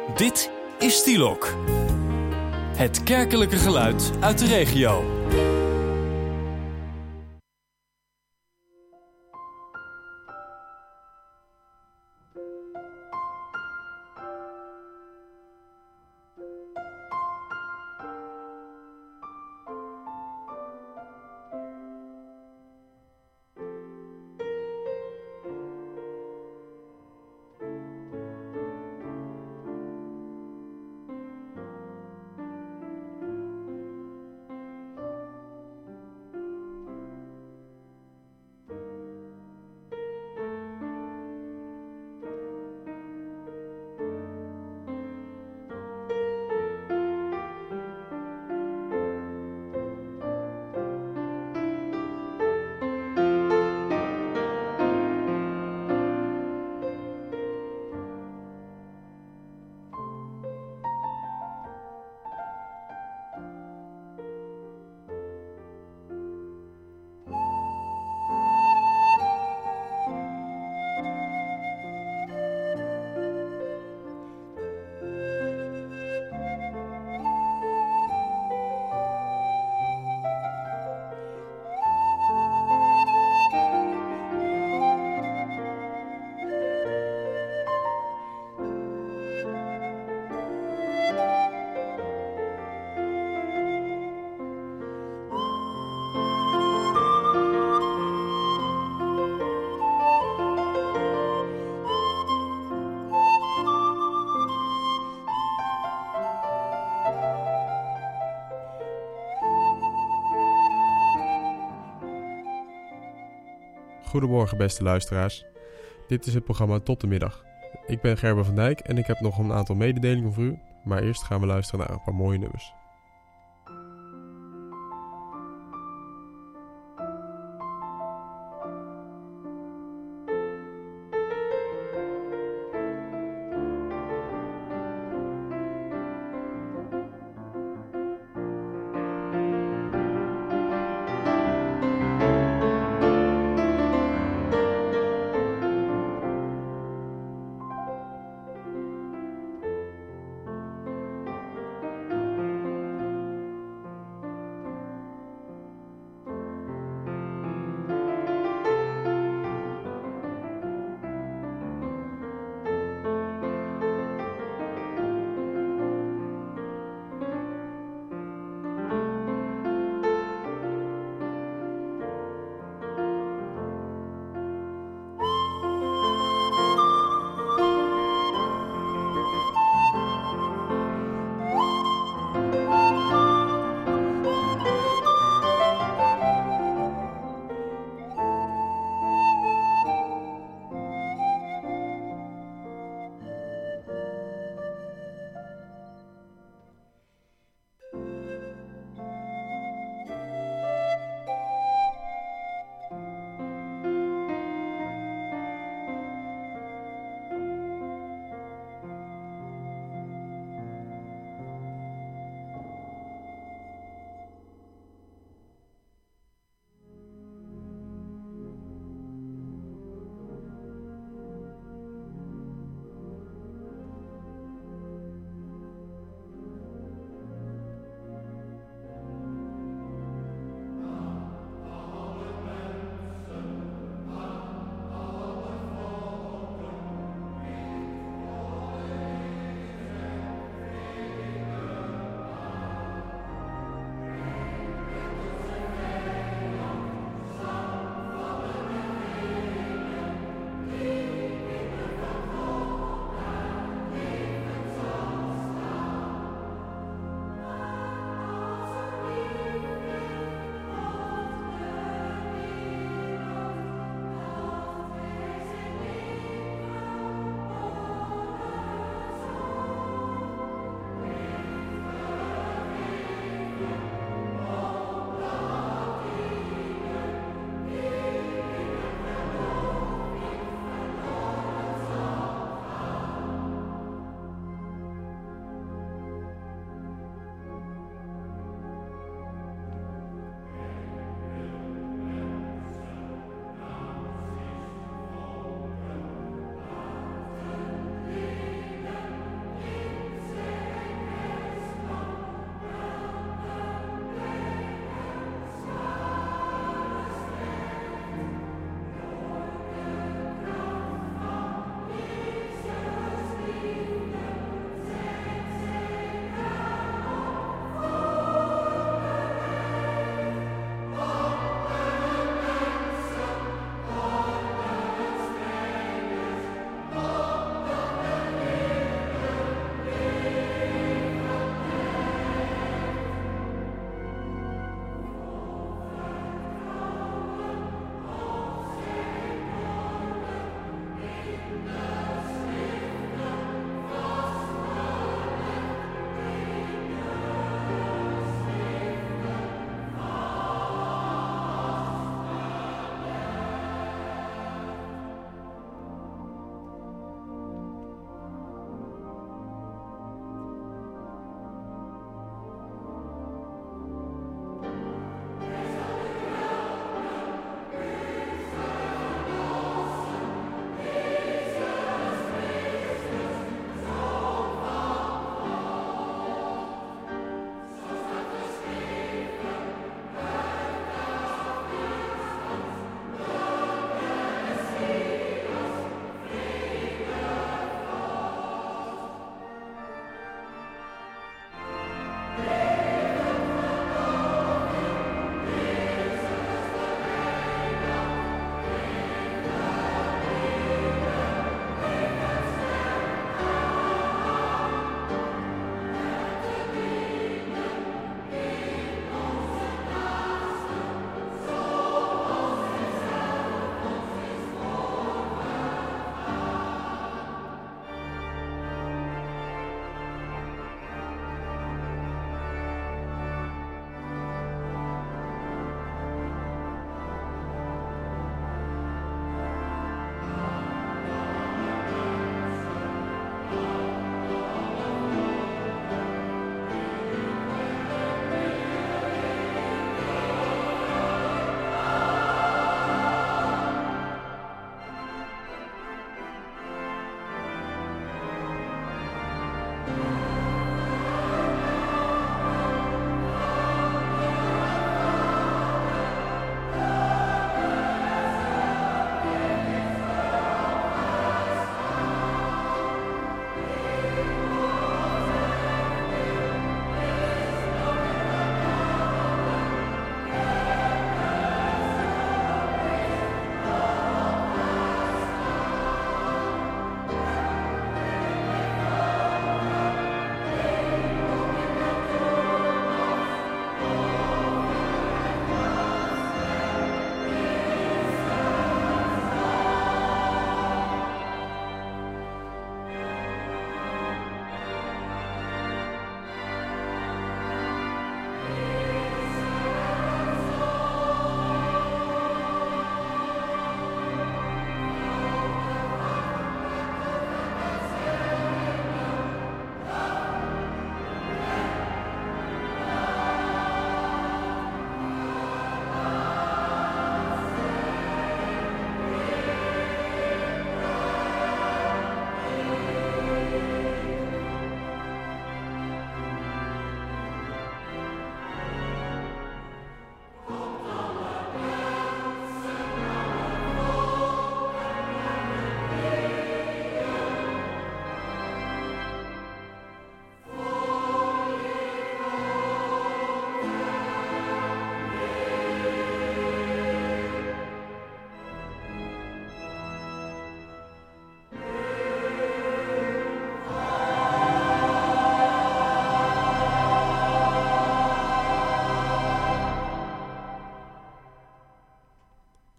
Dit is Stielok. Het kerkelijke geluid uit de regio. Goedemorgen beste luisteraars, dit is het programma Tot de Middag. Ik ben Gerben van Dijk en ik heb nog een aantal mededelingen voor u, maar eerst gaan we luisteren naar een paar mooie nummers.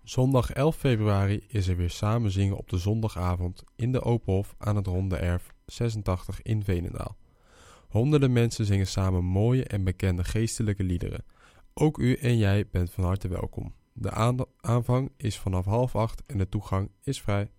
Zondag 11 februari is er weer samen zingen op de zondagavond in de Openhof aan het Ronde Erf 86 in Veenendaal. Honderden mensen zingen samen mooie en bekende geestelijke liederen. Ook u en jij bent van harte welkom. De aanvang is vanaf 7:30 en de toegang is vrij.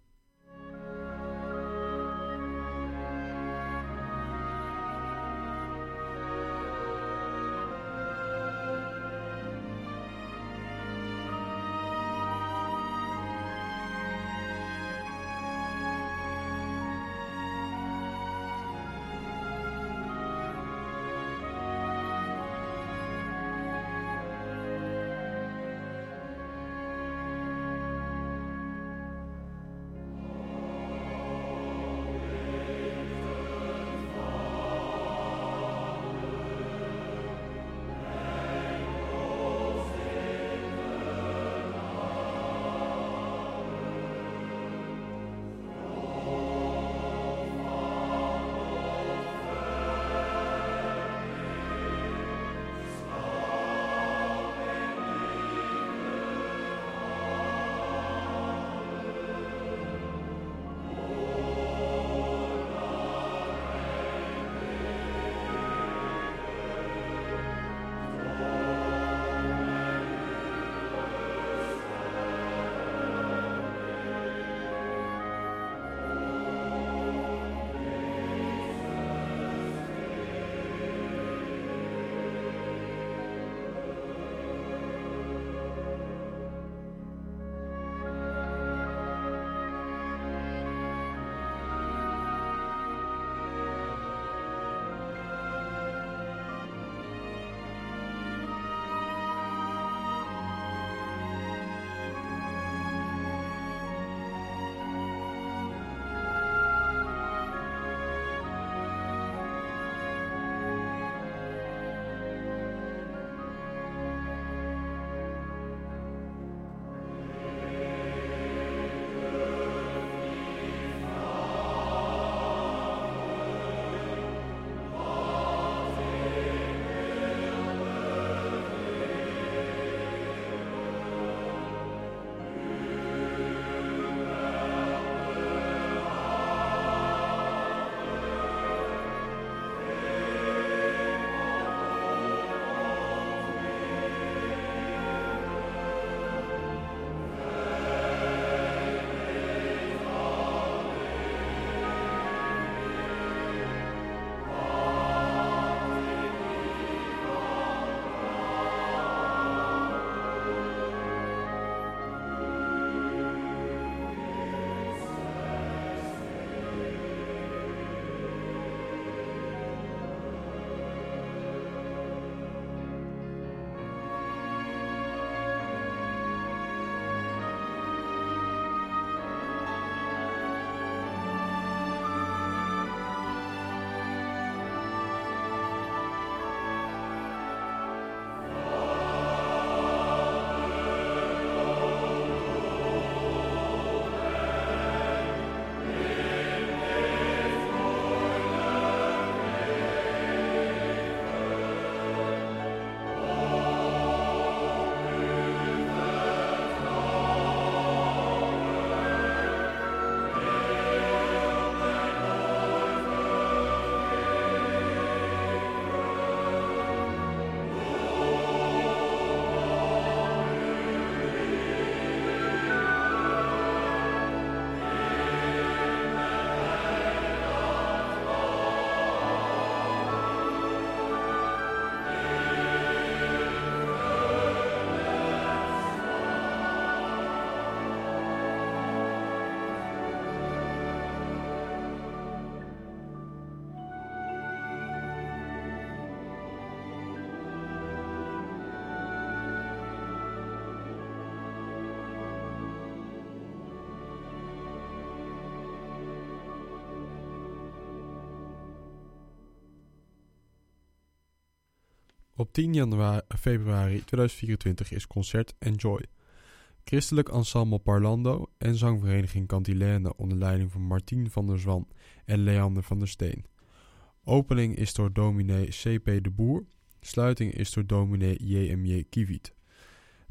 Op 10 februari 2024 is concert Enjoy. Christelijk ensemble Parlando en zangvereniging Cantilène onder leiding van Martien van der Zwan en Leander van der Steen. Opening is door dominee C.P. de Boer. Sluiting is door dominee J.M.J. Kiewiet.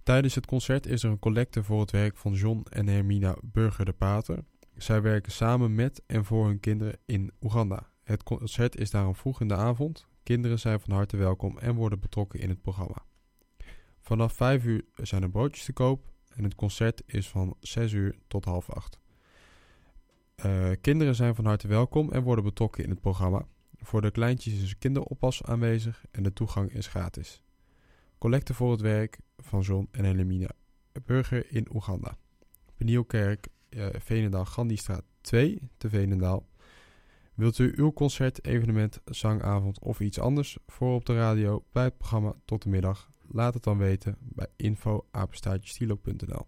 Tijdens het concert is er een collecte voor het werk van John en Hermina Burger de Pater. Zij werken samen met en voor hun kinderen in Oeganda. Het concert is daarom vroeg in de avond. Kinderen zijn van harte welkom en worden betrokken in het programma. Vanaf 5 uur zijn er broodjes te koop en het concert is van 6 uur tot 7:30. Kinderen zijn van harte welkom en worden betrokken in het programma. Voor de kleintjes is kinderoppas aanwezig en de toegang is gratis. Collecte voor het werk van John en Hermina Burger in Oeganda. Penielkerk, Veenendaal, Gandhistraat 2 te Veenendaal. Wilt u uw concert, evenement, zangavond of iets anders voor op de radio bij het programma tot de middag? Laat het dan weten bij info@stilo.nl.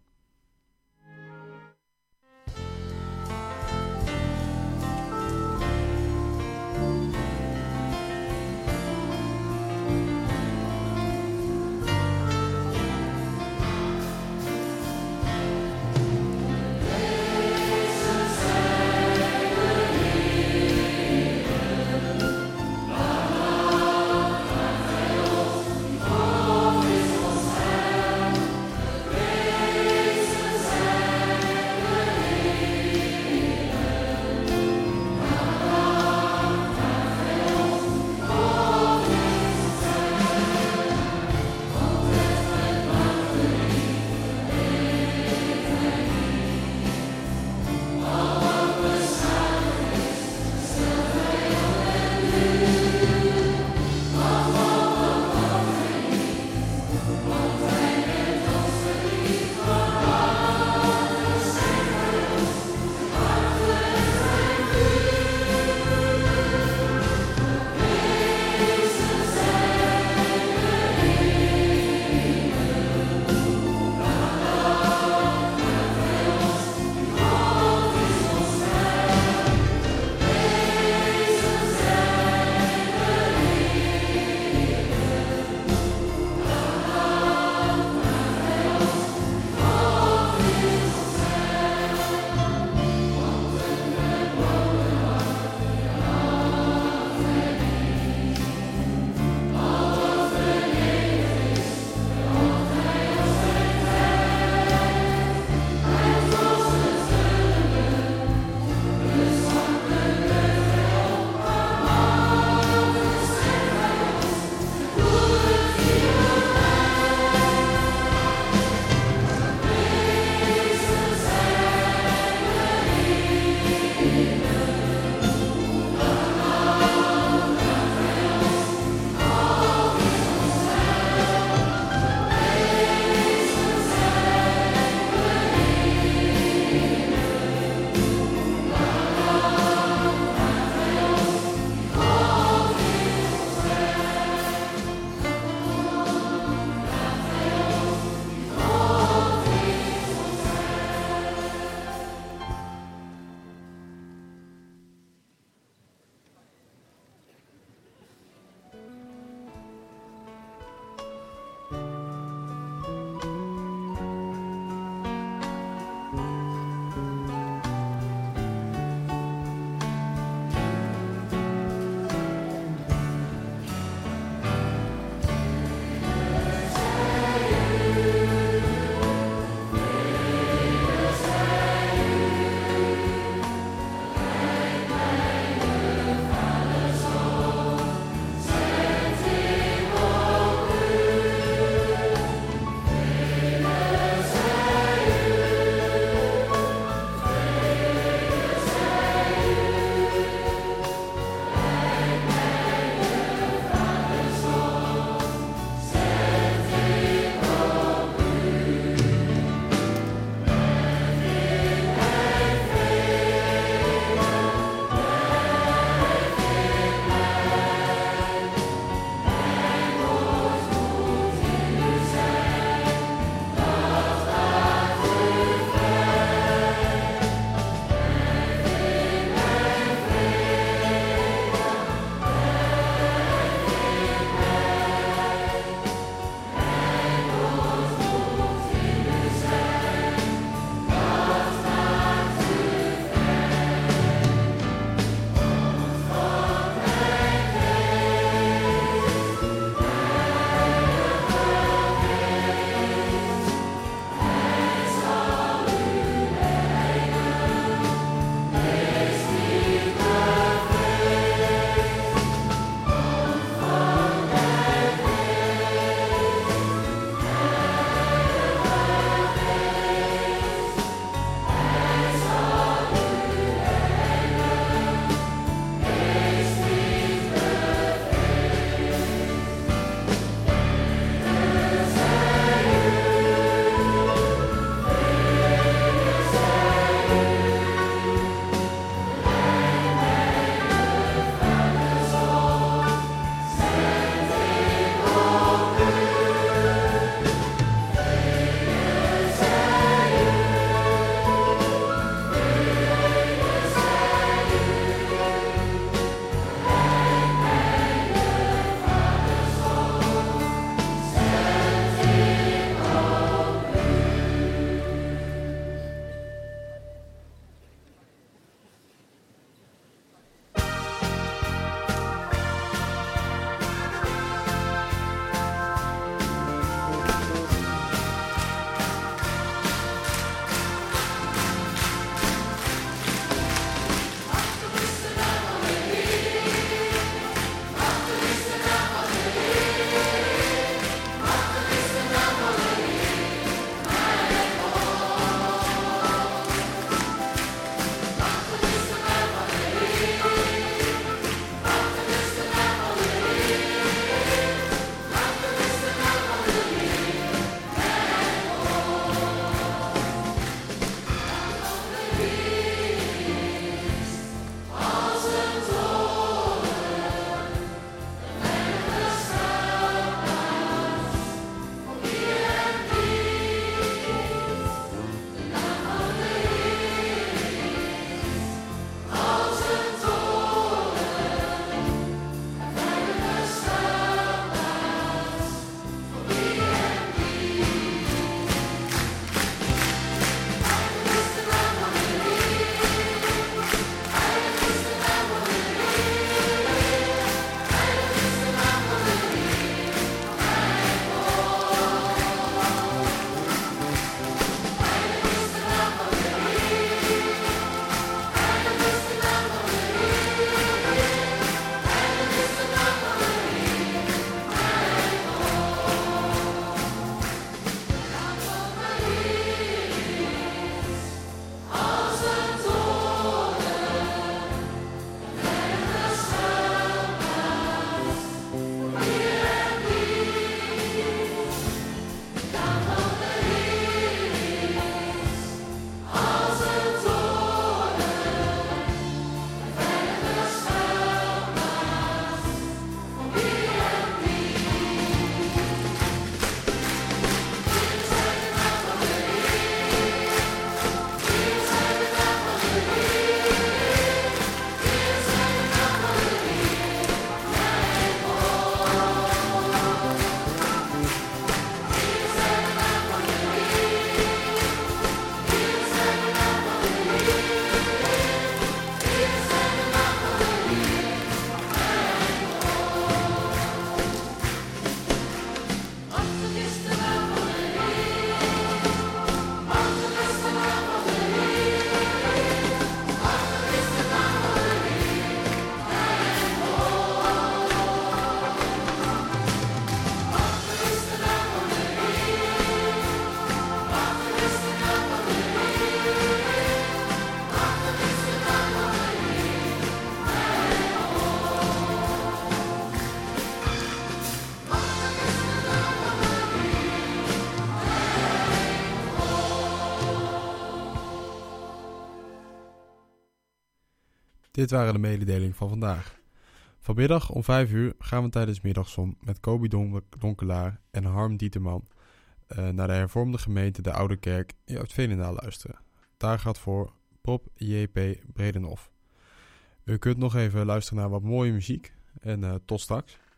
Dit waren de mededelingen van vandaag. Vanmiddag om 5 uur gaan we tijdens middagzon met Kobi Donkelaar en Harm Dieterman naar de hervormde gemeente de Oude Kerk in Oud-Veenendaal luisteren. Daar gaat voor Pop J.P. Bredenhof. U kunt nog even luisteren naar wat mooie muziek en tot straks.